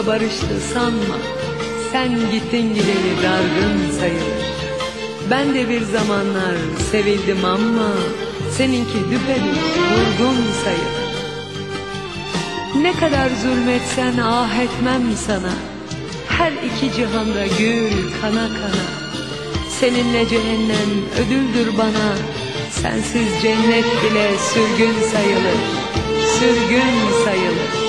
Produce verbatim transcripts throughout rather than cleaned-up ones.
bulunca barıştı sanma. Sen gittin gideli dargın sayılır. Ben de bir zamanlar sevildim ama seninki düpedüz vurgun sayılır. Ne kadar zulmetsen ah etmem sana. Her iki cihanda gül kana kana. Seninle cehennem ödüldür bana. Sensiz cennet bile sürgün sayılır. Sürgün sayılır.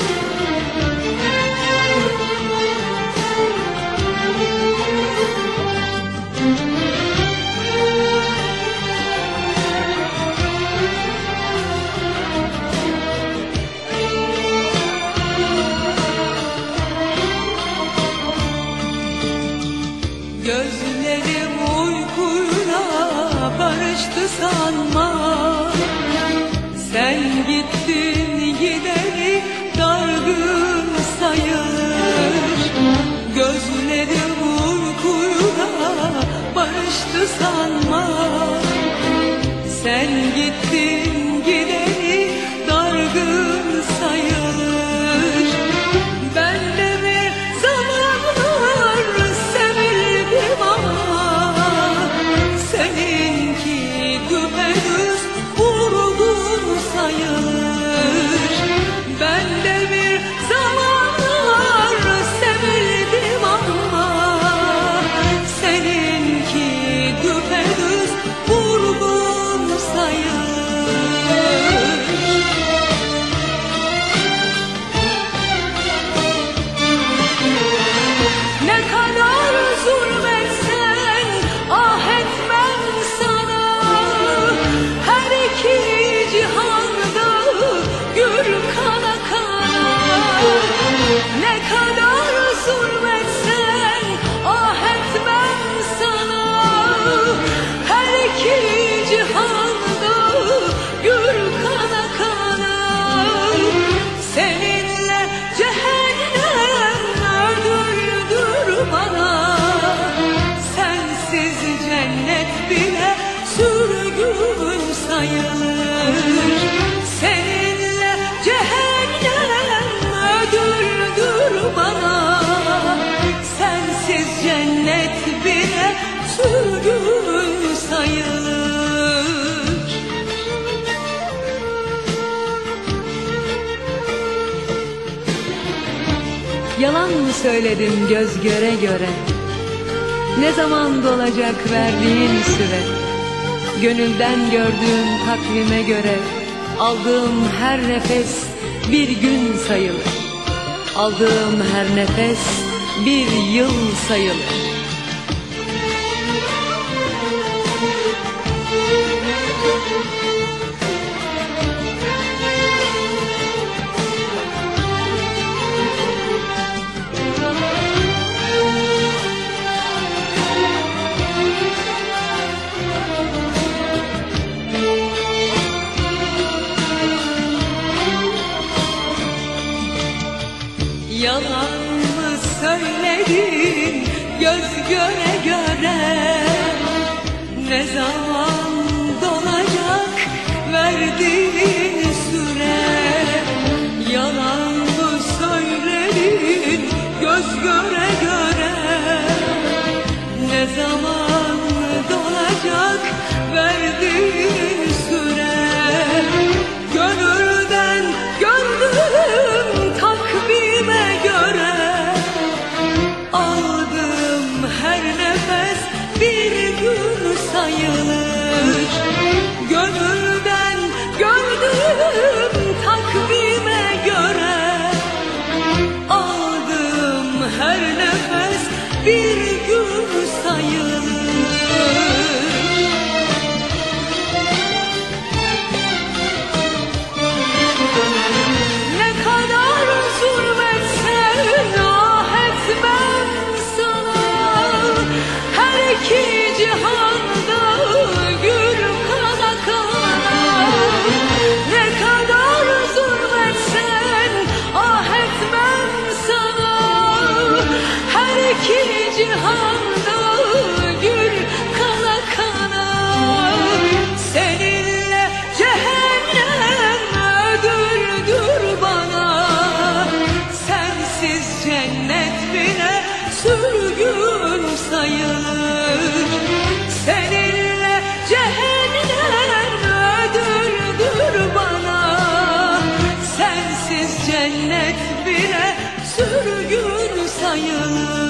Gözlerim uykuyla barıştı sanma. Sen gittin gideri dargın sayılır. Gözlerim uykuyla barıştı sanma. Sen gittin gideri dargın sayılır. Ben de bir zamanlar sevildim ama seninki düpedüz vurgun sayılır. Ben de bir zamanlar sevildim ama seninki düpedüz vurgun sayılır. Ne kadar zulmetsen ah etmem sana. Her iki cihanda gül kana kana. Ne kadar zulmetsen ah etmem sana. Her iki cihanda gül kana kana. Seninle cehennem ördürdür bana. Sensiz cennet bile sürgün sayılır. Seninle cehennem ördürdür bana. Sensiz cennet bile sürgün sayılır. Yalan mı söyledim göz göre göre? Ne zaman dolacak verdiğin süre? Gönülden gördüğüm takvime göre aldığım her nefes bir gün sayılır. Aldığım her nefes bir yıl sayılır. Yalan mı söyledin göz göre göre? Ne zaman dolacak verdiğin süre? Yalan mı söyledin göz göre göre? Ne zaman dolacak verdiğin süre? Gönülden gördüm takvime göre. Aldığım her nefes bir gün sayılır. Gönülden gördüm sürgün sayılır.